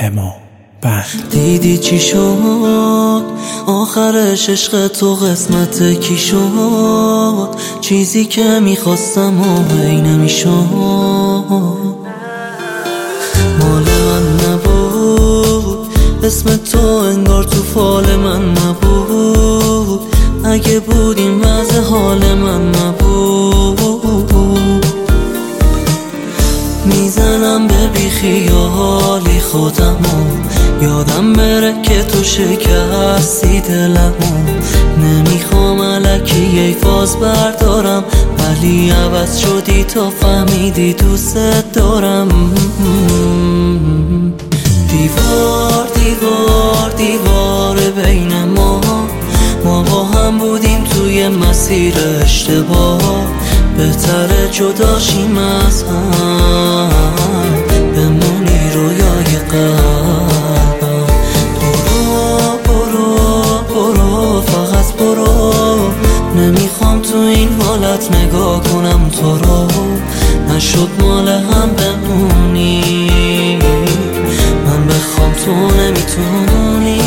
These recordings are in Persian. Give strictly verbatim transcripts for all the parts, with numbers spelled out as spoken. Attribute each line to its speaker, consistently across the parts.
Speaker 1: اما بند.
Speaker 2: دیدی چی شد آخرش، عشق تو قسمت کی شد؟ چیزی که میخواستم و هی نمیشد. مال من نبود، اسم تو انگار تو فال من نبود. اگه بود این وضع حال من نبود. میزنم به بیخیالی خودمو، یادم بره که تو شکستی دلمو. نمیخوام الکی ای فاز بردارم، ولی عوض شدی تا فهمیدی دوست دارم. دیوار دیوار دیوار بین ما، ما با هم بودیم توی مسیر اشتباه. بهتره جداشیم از هم، بمونی رویای قلبم. برو برو برو فقط برو، نمیخوام تو این حالت نگاه کنم تو رو. نشد مال هم بمونی، من بخوام تو نمیتونی.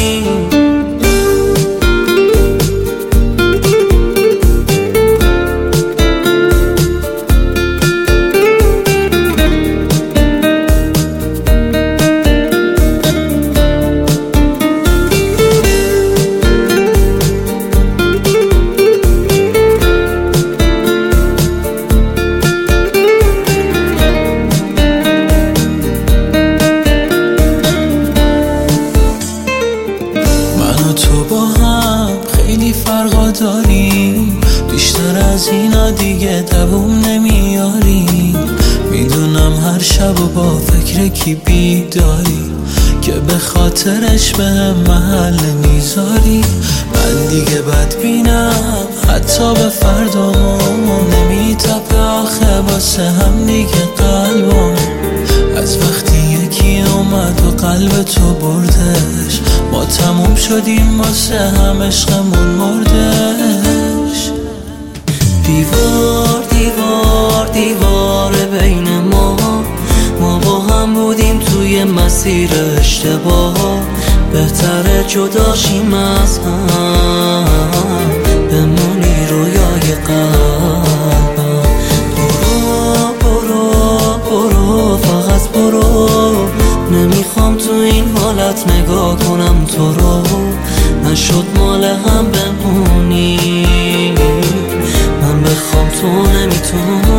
Speaker 2: فرقا داریم، بیشتر از اینا دیگه دووم نمیاری. میدونم هر شب و با فکر کی بیداری، که به خاطرش به هم محل میذاری. من دیگه بدبینم حتی به فردامون، نمیتپه آخه واسه هم دیگه قلبم. از وقتی یکی اومد و قلب تو بردش، ما تموم شدیم واسه هم عشقمون مردش. دیوار دیوار دیوار بین ما، ما با هم بودیم توی مسیر اشتباه. بهتره جداشیم از هم، بمونی رویای قلبم. برو برو برو فقط برو، نمیخوام تو این حالت نگاه کنم تو رو. نشد مال هم بمونی، من بخوام تو نمیتونی.